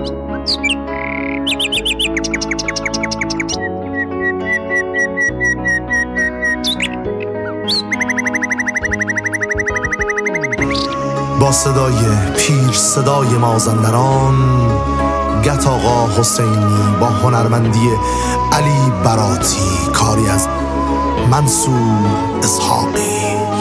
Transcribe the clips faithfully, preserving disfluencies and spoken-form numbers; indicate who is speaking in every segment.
Speaker 1: با صدای پیر صدای مازندران گت آقا حسینی با هنرمندی علی براتی، کاری از منصور اسحاقی.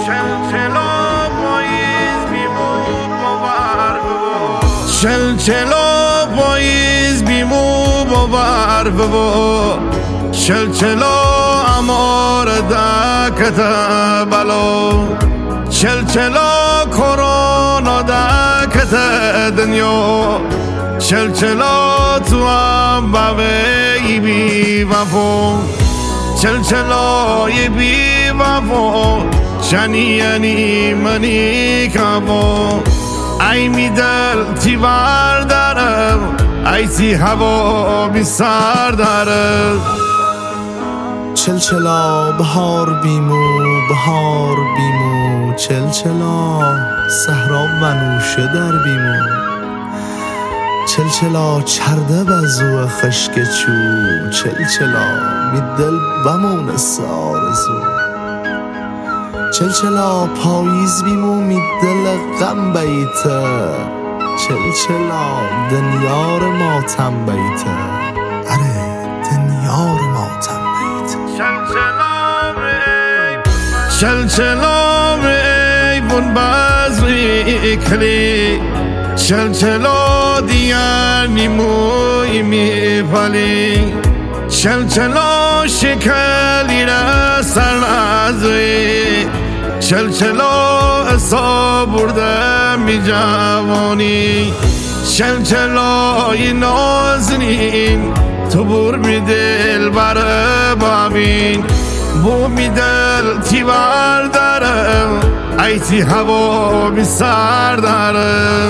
Speaker 2: چلچلا پاییز بیمو باور ببو، چلچلا امار دکت بلو، چلچلا کرونا دکت دنیا، چلچلا تو هم باوی بی وفو، چلچلای بی وفو شنی یعنی منی کبو. ای می دل تیوار دارم، ای تی هوا بی سر دارم.
Speaker 1: چلچلا بهار بیمو بهار بیمو، چلچلا صحرا و نوشه در بیمو، چلچلا چرده بزو خشک چو، چلچلا می دل بمونس آرزو، چلچلا پاییز بیمو می دل غم بیته، چلچلا دنیار ماتم بیته، اره دنیار ماتم بیته.
Speaker 2: چلچلا می بون بازوی کلی، چلچلا دیار نیموی می پلی، چلچلا شکلی را سر نازوی، چلچلا اصاب برده می جوانی، چلچلای نازنین تو بر می دل بر بابین، بو می دل تیوار دارم، ای تی هوا بی سر دارم.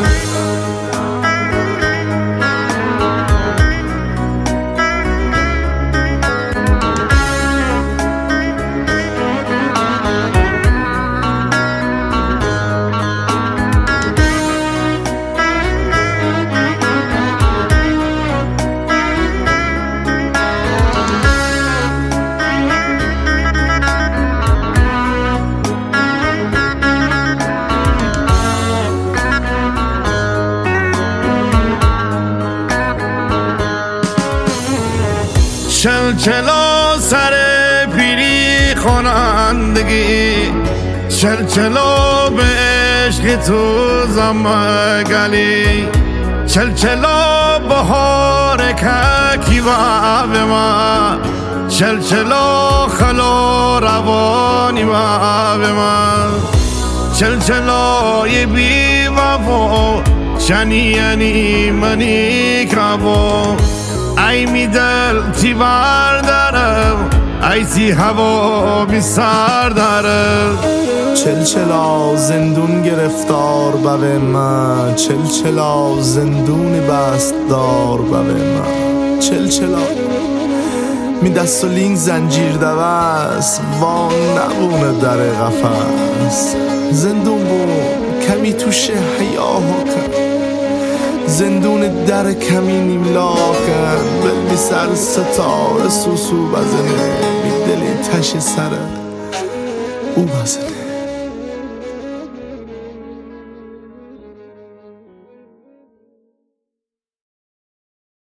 Speaker 2: چلچلا سر پیری خانندگی، چلچلا به عشق تو زمگلی، چلچلا بهار که و ما، چلچلا خلا روانی و ما، چلچلای بی وفا شنی یعنی منی کبو. ای می دل تیوار دارم، ای تی هوا بی سر دارم.
Speaker 1: چلچلا زندون گرفتار بوه من، چلچلا زندون بست دار بوه من، چلچلا می دست و لین زنجیر دوست وان نبونه در قفص، زندون بون کمی توشه حیاه کن، زندون در کمینیم لاکن، بل می سر ستاره سوسو بزنه، بی دلی تش سره او بزنه.